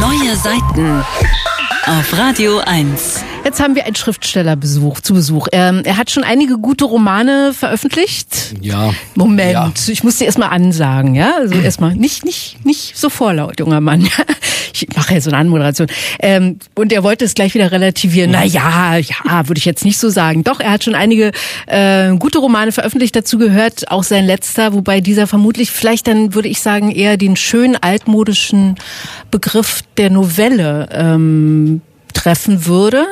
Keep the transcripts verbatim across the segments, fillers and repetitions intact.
Neue Seiten auf Radio eins. Jetzt haben wir einen Schriftstellerbesuch zu Besuch. Ähm, er hat schon einige gute Romane veröffentlicht. Ja. Moment, ja. Ich muss dir erstmal ansagen, ja? Also erstmal nicht, nicht, nicht so vorlaut, junger Mann. Ich mache jetzt so eine Anmoderation. Ähm, und er wollte es gleich wieder relativieren. Na ja, ja, würde ich jetzt nicht so sagen. Doch, er hat schon einige äh, gute Romane veröffentlicht. Dazu gehört auch sein letzter, wobei dieser vermutlich vielleicht dann, würde ich sagen, eher den schönen altmodischen Begriff der Novelle ähm, treffen würde.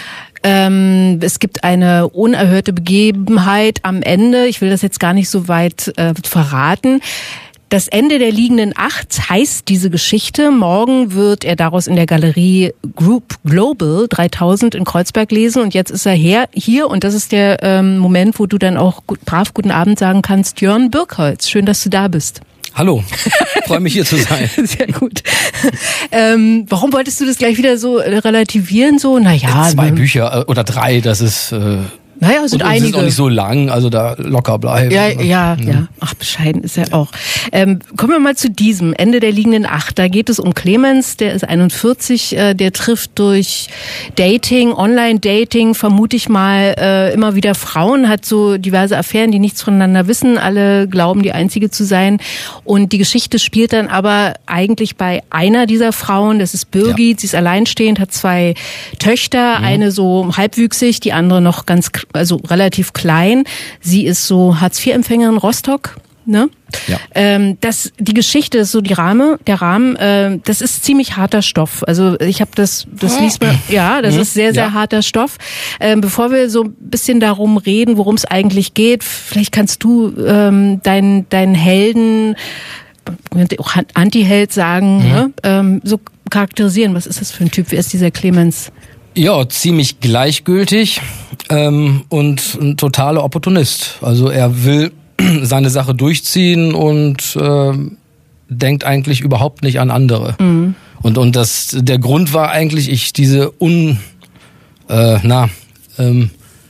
Ähm, es gibt eine unerhörte Begebenheit am Ende. Ich will das jetzt gar nicht so weit äh, verraten. Das Ende der liegenden Acht heißt diese Geschichte. Morgen wird er daraus in der Galerie Group Global dreitausend in Kreuzberg lesen. Und jetzt ist er her, hier und das ist der ähm, Moment, wo du dann auch gut, brav guten Abend sagen kannst. Jörn Birkholz, schön, dass du da bist. Hallo, freue mich hier zu sein. Sehr gut. Ähm, warum wolltest du das gleich wieder so relativieren? So, naja, Zwei Bücher oder drei, das ist... Äh Naja, sind und einige. Es ist auch nicht so lang, also da locker bleiben. Ja, ja, ja. ja. Ach, bescheiden ist er auch. Ähm, kommen wir mal zu diesem, Ende der liegenden Acht. Da geht es um Clemens, der ist einundvierzig, äh, der trifft durch Dating, Online-Dating, vermute ich mal, äh, immer wieder Frauen, hat so diverse Affären, die nichts voneinander wissen. Alle glauben, die Einzige zu sein. Und die Geschichte spielt dann aber eigentlich bei einer dieser Frauen, das ist Birgit, ja. Sie ist alleinstehend, hat zwei Töchter, mhm. eine so halbwüchsig, die andere noch ganz also relativ klein. Sie ist so Hartz-vier-Empfängerin Rostock. Ne? Ja. Ähm, das, die Geschichte ist so die Rahmen, der Rahmen, äh, das ist ziemlich harter Stoff. Also ich habe das, das liest man, ja, das mhm. ist sehr, sehr ja. harter Stoff. Ähm, bevor wir so ein bisschen darum reden, worum es eigentlich geht, vielleicht kannst du ähm, deinen deinen Helden, auch Antiheld sagen, mhm. ne? ähm, so charakterisieren. Was ist das für ein Typ? Wer ist dieser Clemens? Ja, ziemlich gleichgültig ähm, und ein totaler Opportunist. Also er will seine Sache durchziehen und äh, denkt eigentlich überhaupt nicht an andere. Mhm. Und und das der Grund war eigentlich, ich diese un äh, na ähm,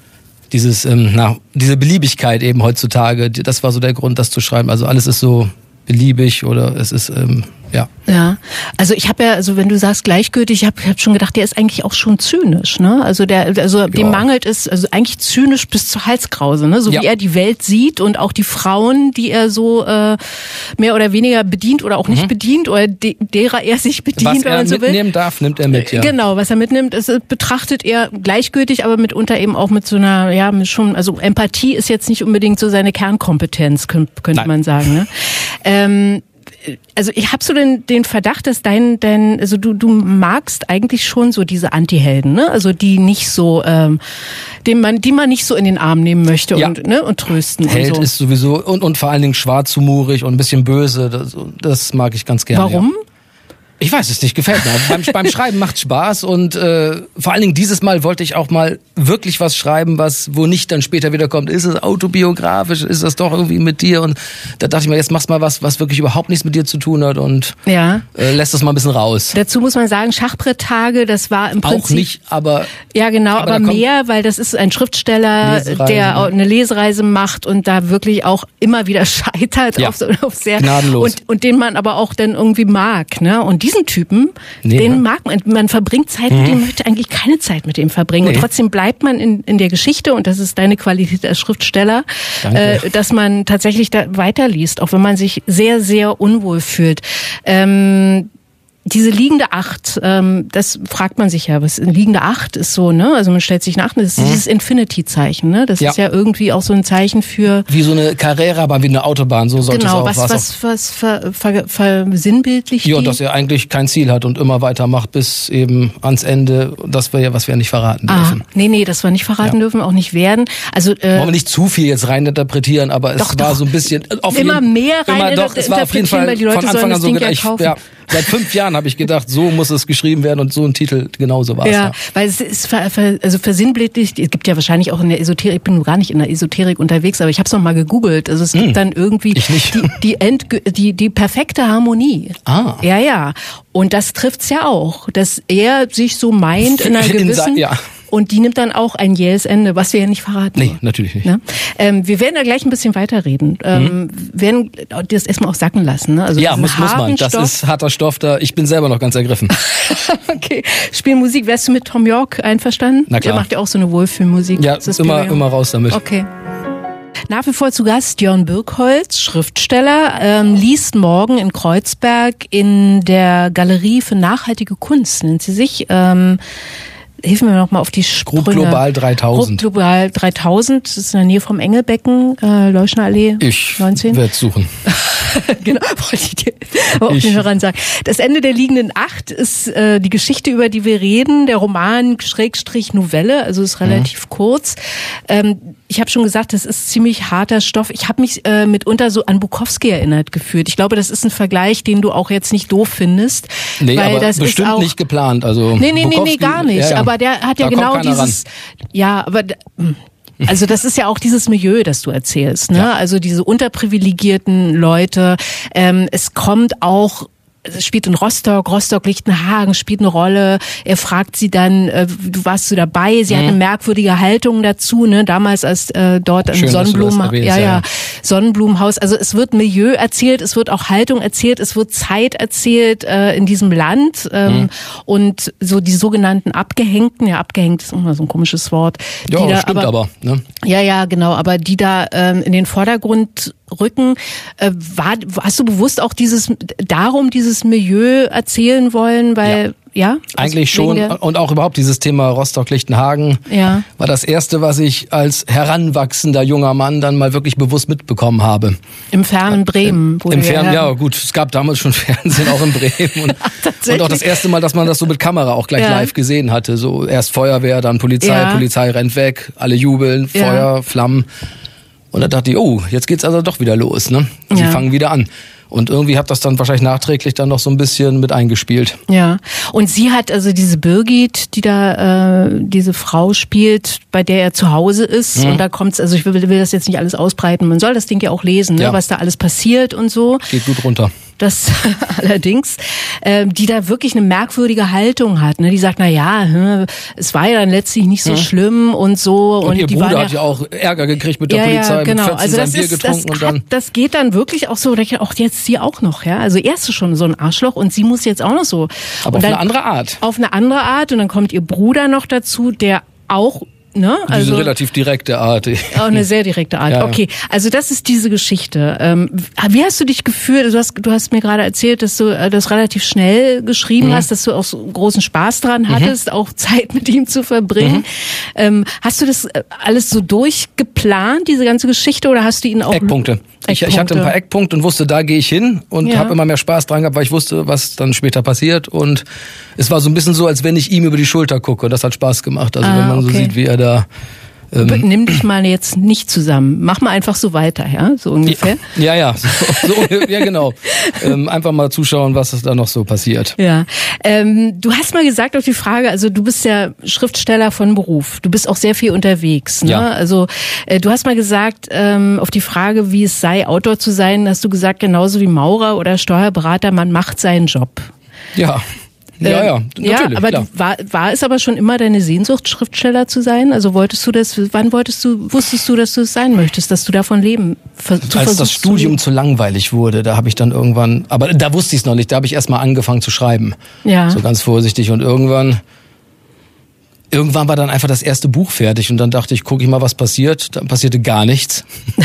dieses ähm, na diese Beliebigkeit eben heutzutage. Das war so der Grund, das zu schreiben. Also alles ist so beliebig oder es ist ähm, ja. Ja, also ich habe ja, also wenn du sagst gleichgültig, ich habe hab schon gedacht, der ist eigentlich auch schon zynisch, ne? Also der, also ja. dem mangelt es, also eigentlich zynisch bis zur Halskrause, ne? So ja. wie er die Welt sieht und auch die Frauen, die er so äh, mehr oder weniger bedient oder auch nicht mhm. bedient oder de, derer er sich bedient, was wenn er man so will. mitnehmen darf, nimmt er mit, ja. Genau, was er mitnimmt, ist, betrachtet er gleichgültig, aber mitunter eben auch mit so einer, ja, mit schon, also Empathie ist jetzt nicht unbedingt so seine Kernkompetenz, könnte könnte man sagen, ne? Ähm, Also ich habe so den, den Verdacht, dass dein, dein, also du, du magst eigentlich schon so diese Antihelden, ne? Also die nicht so, ähm, den man, die man nicht so in den Arm nehmen möchte ja. und ne und trösten. Held und so. ist sowieso und und vor allen Dingen schwarzhumorig und ein bisschen böse. Das, das mag ich ganz gerne. Warum? Ja. Ich weiß es nicht, gefällt mir. beim, beim Schreiben macht Spaß und äh, vor allen Dingen dieses Mal wollte ich auch mal wirklich was schreiben, was wo nicht dann später wieder kommt. Ist es autobiografisch? Ist das doch irgendwie mit dir? Und da dachte ich mir, jetzt machst du mal was, was wirklich überhaupt nichts mit dir zu tun hat und ja. äh, lässt das mal ein bisschen raus. Dazu muss man sagen, Schachbretttage, das war im Prinzip... Auch nicht, aber... Ja, genau, aber, aber mehr, weil das ist ein Schriftsteller, Lesereise. der eine Lesereise macht und da wirklich auch immer wieder scheitert ja. auf, so, auf sehr... Gnadenlos. Und, und den man aber auch dann irgendwie mag, ne? Und diesen Typen, nee, den mag man, man verbringt Zeit mhm. mit dem, möchte eigentlich keine Zeit mit dem verbringen. Nee. Und trotzdem bleibt man in, in der Geschichte und das ist deine Qualität als Schriftsteller, äh, dass man tatsächlich da weiterliest, auch wenn man sich sehr, sehr unwohl fühlt. Ähm, Diese liegende Acht, ähm, das fragt man sich ja, was liegende Acht ist so, ne? Also man stellt sich nach, das ist mhm. dieses Infinity-Zeichen, ne? Das ja. ist ja irgendwie auch so ein Zeichen für... Wie so eine Carrera, aber wie eine Autobahn, so sollte genau, es auch was, was, was ver, ver, versinnbildlicht ja, dass er eigentlich kein Ziel hat und immer weitermacht bis eben ans Ende. Das wäre ja, was wir nicht verraten ah, dürfen. Nee, nee, das wir nicht verraten ja. dürfen, auch nicht werden. Also äh, wollen wir nicht zu viel jetzt reininterpretieren, aber es doch, war doch. so ein bisschen... Auf immer jeden, mehr rein immer doch, es war auf jeden Fall weil die Leute von Anfang an so gedacht, ja ich, ja, seit fünf Jahren habe ich gedacht, so muss es geschrieben werden und so ein Titel, genauso war es. Ja, ja, weil es ist ver, ver, also versinnbildlicht, es gibt ja wahrscheinlich auch in der Esoterik, ich bin nur gar nicht in der Esoterik unterwegs, aber ich habe es noch mal gegoogelt, also es gibt hm, dann irgendwie ich nicht. die die, End, die die perfekte Harmonie. Ah. Ja, ja. Und das trifft's ja auch, dass er sich so meint in einer gewissen... In, ja. Und die nimmt dann auch ein jähes Ende, was wir ja nicht verraten. Nee, natürlich nicht. Ne? Ähm, wir werden da gleich ein bisschen weiterreden. Ähm, mhm. werden das erstmal auch sacken lassen. Ne? Also ja, muss, muss man. Das Stoff. ist harter Stoff. Da. Ich bin selber noch ganz ergriffen. Okay. Spielmusik, wärst du mit Thom Yorke einverstanden? Na klar. Der macht ja auch so eine Wohlfühlmusik. Ja, immer, immer raus damit. Okay. Nach wie vor zu Gast Jörn Birkholz, Schriftsteller, ähm, liest morgen in Kreuzberg in der Galerie für nachhaltige Kunst, nennt sie sich. Ähm, Hilf mir noch mal auf die Sprünge. Grup Global dreitausend. Grup Global dreitausend, das ist in der Nähe vom Engelbecken, äh, Leuschner Allee ich neunzehn. Ich werde suchen. Genau, wollte ich dir auch den Hörern sagen. Das Ende der liegenden Acht ist äh, die Geschichte, über die wir reden, der Roman Schrägstrich Novelle, also ist relativ mhm. kurz. Ähm, ich habe schon gesagt, das ist ziemlich harter Stoff. Ich habe mich äh, mitunter so an Bukowski erinnert gefühlt. Ich glaube, das ist ein Vergleich, den du auch jetzt nicht doof findest. Nee, weil aber das bestimmt ist auch, nicht geplant. Also nee, nee, nee, nee, gar nicht. Ja, ja. Aber der hat ja da genau dieses, ran. ja, aber also das ist ja auch dieses Milieu, das du erzählst, ne? Ja. Also diese unterprivilegierten Leute. Ähm, es kommt auch, es spielt in Rostock, Rostock-Lichtenhagen spielt eine Rolle. Er fragt sie dann, äh, du warst du dabei? Sie mhm. hat eine merkwürdige Haltung dazu, ne? Damals als äh, dort im Sonnenblumen, ja, ja, Sonnenblumenhaus. Also es wird Milieu erzählt, es wird auch Haltung erzählt, es wird Zeit erzählt äh, in diesem Land ähm, mhm. und so die sogenannten Abgehängten, ja, abgehängt ist immer so ein komisches Wort. Ja, die da stimmt aber, aber ne? Ja, ja, genau, aber die da ähm, in den Vordergrund rücken. Äh, war, hast du bewusst auch dieses, darum dieses Milieu erzählen wollen, weil, ja? ja Eigentlich schon. Und auch überhaupt dieses Thema Rostock-Lichtenhagen ja. war das erste, was ich als heranwachsender junger Mann dann mal wirklich bewusst mitbekommen habe. Im fernen Bremen. Wo Im fernen, ja gut, es gab damals schon Fernsehen auch in Bremen. Und, und auch das erste Mal, dass man das so mit Kamera auch gleich ja. live gesehen hatte. So erst Feuerwehr, dann Polizei, ja. Polizei rennt weg, alle jubeln, Feuer, ja. Flammen. Und da dachte ich, oh, jetzt geht's also doch wieder los, ne? Sie ja. fangen wieder an. Und irgendwie hat das dann wahrscheinlich nachträglich dann noch so ein bisschen mit eingespielt. Ja, und sie hat also diese Birgit, die da äh, diese Frau spielt, bei der er zu Hause ist. Mhm. Und da kommt's, also ich will, will das jetzt nicht alles ausbreiten. Man soll das Ding ja auch lesen, ne? Ja. Was da alles passiert und so. Geht gut runter. Das allerdings, äh, die da wirklich eine merkwürdige Haltung hat. Ne? Die sagt, na ja, hm, es war ja dann letztlich nicht so mhm. schlimm und so. Und, und ihr die Bruder war hat ja auch Ärger gekriegt mit der ja, Polizei, ja, genau. mit vierzehn also das sein Bier ist, getrunken das und dann... Hat, das geht dann wirklich auch so, auch jetzt sie auch noch, ja. Also erst ist schon so ein Arschloch und sie muss jetzt auch noch so. Aber und auf dann, eine andere Art. Auf eine andere Art und dann kommt ihr Bruder noch dazu, der auch... Ne? Also diese relativ direkte Art. Auch eine sehr direkte Art. Ja, okay, also das ist diese Geschichte. Ähm, wie hast du dich gefühlt? Du hast, du hast mir gerade erzählt, dass du das relativ schnell geschrieben mhm. hast, dass du auch so großen Spaß dran hattest, mhm. auch Zeit mit ihm zu verbringen. Mhm. Ähm, hast du das alles so durchgeplant, diese ganze Geschichte, oder hast du ihn auch... Eckpunkte. Eckpunkte. Ich, ich hatte ein paar Eckpunkte und wusste, da gehe ich hin und ja. habe immer mehr Spaß dran gehabt, weil ich wusste, was dann später passiert. Und es war so ein bisschen so, als wenn ich ihm über die Schulter gucke. Das hat Spaß gemacht. Also ah, wenn man okay. so sieht, wie er da... Ähm, Nimm dich mal jetzt nicht zusammen. Mach mal einfach so weiter, ja, so ungefähr. Ja, ja, so, so, ja genau. ähm, einfach mal zuschauen, was da noch so passiert. Ja, ähm, du hast mal gesagt auf die Frage, also du bist ja Schriftsteller von Beruf. Du bist auch sehr viel unterwegs. Ne? Ja. Also äh, du hast mal gesagt ähm, auf die Frage, wie es sei, Autor zu sein, hast du gesagt, genauso wie Maurer oder Steuerberater, man macht seinen Job. Ja. Ja, ja, natürlich. Ja, aber du, war, war es aber schon immer deine Sehnsucht, Schriftsteller zu sein? Also wolltest du das, wann wolltest du, wusstest du, dass du es sein möchtest, dass du davon leben? Als das Studium zu, zu langweilig wurde, da habe ich dann irgendwann, aber da wusste ich es noch nicht, da habe ich erst mal angefangen zu schreiben. Ja. So ganz vorsichtig und irgendwann, irgendwann war dann einfach das erste Buch fertig und dann dachte ich, gucke ich mal, was passiert. Dann passierte gar nichts.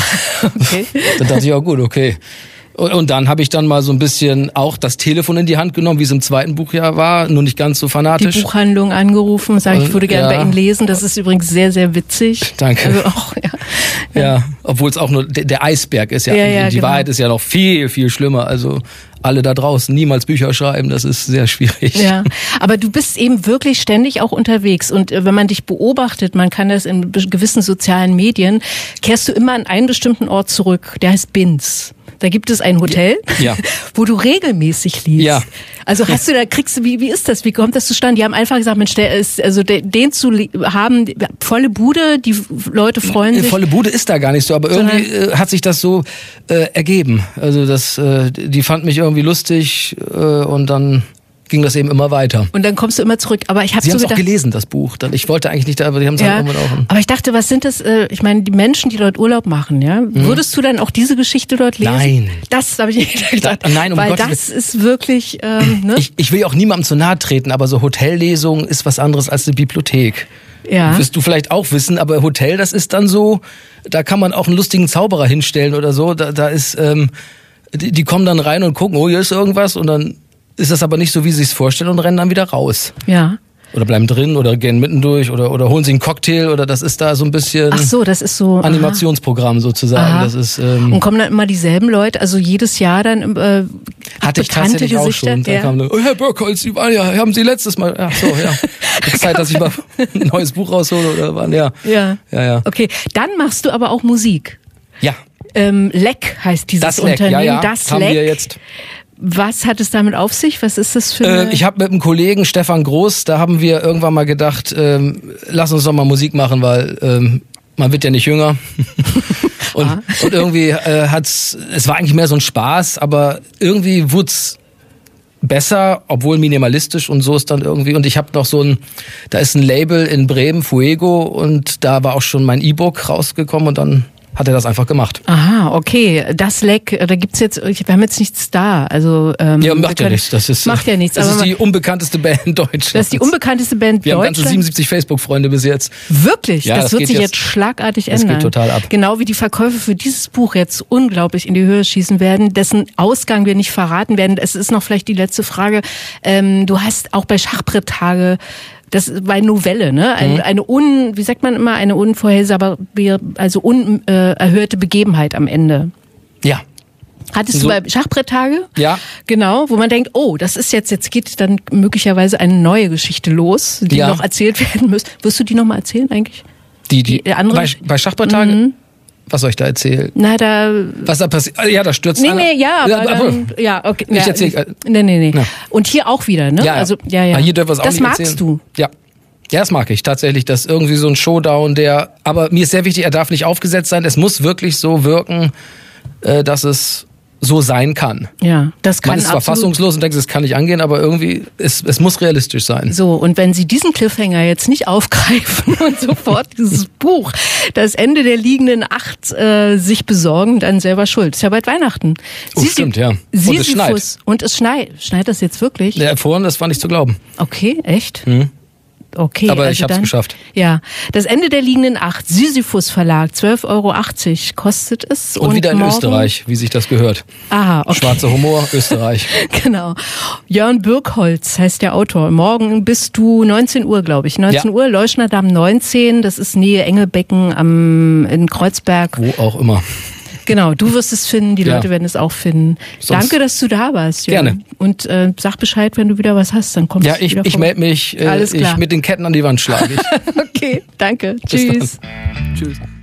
Okay. Dann dachte ich, ja gut, okay. Und dann habe ich dann mal so ein bisschen auch das Telefon in die Hand genommen, wie es im zweiten Buch ja war, nur nicht ganz so fanatisch. Die Buchhandlung angerufen, sage ich, würde gerne ja. bei Ihnen lesen. Das ist übrigens sehr, sehr witzig. Danke. Also auch, ja, ja. ja obwohl es auch nur der, der Eisberg ist ja. ja, ja die genau. Wahrheit ist ja noch viel, viel schlimmer. Also alle da draußen niemals Bücher schreiben, das ist sehr schwierig. Ja, aber du bist eben wirklich ständig auch unterwegs und wenn man dich beobachtet, man kann das in gewissen sozialen Medien, kehrst du immer an einen bestimmten Ort zurück, der heißt Binz. Da gibt es ein Hotel, ja. wo du regelmäßig liest. Ja. Also hast du da, kriegst du, wie, wie ist das? Wie kommt das zustande? Die haben einfach gesagt, Mensch, der ist, also den zu haben, volle Bude, die Leute freuen sich. Volle Bude ist da gar nicht so, aber irgendwie äh, hat sich das so äh, ergeben. Also das, äh, die fand mich irgendwie lustig äh, und dann ging das eben immer weiter. Und dann kommst du immer zurück. Aber ich habe Sie so haben es auch gedacht, gelesen, das Buch. Dann, ich wollte eigentlich nicht da, aber die haben es ja, dann irgendwann auch. aber ich dachte, was sind das, äh, ich meine, die Menschen, die dort Urlaub machen, ja? Mhm. Würdest du dann auch diese Geschichte dort lesen? Nein. Das habe ich nicht gedacht. Da, nein, um Weil Gottes das ist wirklich, ähm, ne? Ich, ich will auch niemandem zu nahe treten, aber so Hotellesung ist was anderes als eine Bibliothek. Ja. Wirst du vielleicht auch wissen, aber Hotel, das ist dann so, da kann man auch einen lustigen Zauberer hinstellen oder so. Da, da ist, ähm, die, die kommen dann rein und gucken, oh, hier ist irgendwas und dann ist das aber nicht so, wie sie es vorstellen und rennen dann wieder raus. Ja. Oder bleiben drin oder gehen mittendurch oder, oder holen sich einen Cocktail oder das ist da so ein bisschen Ach so, das ist so Animationsprogramm sozusagen. Aha. Das ist, ähm, und kommen dann immer dieselben Leute, also jedes Jahr dann äh, hatte ich bekannte tatsächlich Gesichter. auch schon. Da ja. kam eine, oh, Herr Birkholz, Sie waren ja, haben Sie letztes Mal, ach so, ja. Ist Zeit, dass ich mal ein neues Buch raushole oder wann, ja. Ja. Ja, ja. Okay, dann machst du aber auch Musik. Ja. Ähm, Leck heißt dieses Das Leck, Unternehmen. ja, ja. Das haben Leck. wir jetzt. Was hat es damit auf sich? Was ist das für eine... Äh, ich habe mit einem Kollegen, Stefan Groß, da haben wir irgendwann mal gedacht, ähm, lass uns doch mal Musik machen, weil ähm, man wird ja nicht jünger. und, ah. und irgendwie äh, hat's, es war eigentlich mehr so ein Spaß, aber irgendwie wurd's besser, obwohl minimalistisch und so ist dann irgendwie. Und ich habe noch so ein, da ist ein Label in Bremen, Fuego, und da war auch schon mein E-Book rausgekommen und dann hat er das einfach gemacht. Aha, okay. Das Leck, da gibt's jetzt, wir haben jetzt nichts da. Also ähm, ja, macht ja können, nichts. Das ist, macht ja nichts. Das aber ist die unbekannteste Band Deutschlands. Das ist die unbekannteste Band wir Deutschlands. Wir haben ganze siebenundsiebzig Facebook-Freunde bis jetzt. Wirklich? Ja, das, das wird geht sich jetzt, jetzt schlagartig das ändern. geht total ab. Genau wie die Verkäufe für dieses Buch jetzt unglaublich in die Höhe schießen werden, dessen Ausgang wir nicht verraten werden. Es ist noch vielleicht die letzte Frage. Ähm, du hast auch bei Schachbretttage, das war eine Novelle, ne? Eine, mhm. eine un, wie sagt man immer, eine unvorhersehbare, also unerhörte Begebenheit am Ende. Ja. Hattest so. du bei Schachbretttage? Ja. Genau, wo man denkt, oh, das ist jetzt, jetzt geht dann möglicherweise eine neue Geschichte los, die ja. noch erzählt werden muss. Wirst du die nochmal erzählen eigentlich? Die, die, die andere? Bei, bei Schachbretttage? Mhm. Was soll ich da erzählen? Na, da... Was da passiert? Ja, da stürzt Nee, einer. nee, ja, aber, ja, aber dann, ja, okay. Ich ja, erzähl. Nee, nee, nee. Ja. Und hier auch wieder, ne? Ja, also, ja, ja. Aber hier dürfen wir es auch das nicht magst erzählen. du? Ja. Ja, das mag ich tatsächlich. Das ist irgendwie so ein Showdown, der, aber mir ist sehr wichtig, er darf nicht aufgesetzt sein. Es muss wirklich so wirken, dass es so sein kann. Ja, das kann Man ist zwar absolut fassungslos und denkt, es kann nicht angehen, aber irgendwie, es, es muss realistisch sein. So, und wenn Sie diesen Cliffhanger jetzt nicht aufgreifen und sofort dieses Buch, das Ende der liegenden Acht, äh, sich besorgen, dann selber schuld. Ist ja bald Weihnachten. Oh, Sisi- stimmt, ja. Und Sisyphus. es schneit. Und es schneit. Schneit das jetzt wirklich? Ja, vorhin, das war nicht zu glauben. Okay, echt? Mhm. Okay, Aber also ich hab's dann, geschafft. Ja, das Ende der liegenden Acht, Sisyphus Verlag, zwölf Euro achtzig kostet es. Und, und wieder in morgen, Österreich, wie sich das gehört. Aha, okay. Schwarzer Humor, Österreich. Genau. Jörn Birkholz heißt der Autor. Morgen bist du neunzehn Uhr, glaube ich. neunzehn Ja. Uhr, Leuschnerdamm neunzehn, das ist Nähe Engelbecken am, in Kreuzberg. Wo auch immer. Genau, du wirst es finden, die Ja. Leute werden es auch finden. Sonst- Danke, dass du da warst. Jörn. Gerne. Und äh, sag Bescheid, wenn du wieder was hast, dann kommst Ja, du ich, wieder ich vorbei. melde mich. Äh, Alles klar. Ich mit den Ketten an die Wand schlage ich. Okay, danke. Bis Tschüss. dann. Tschüss.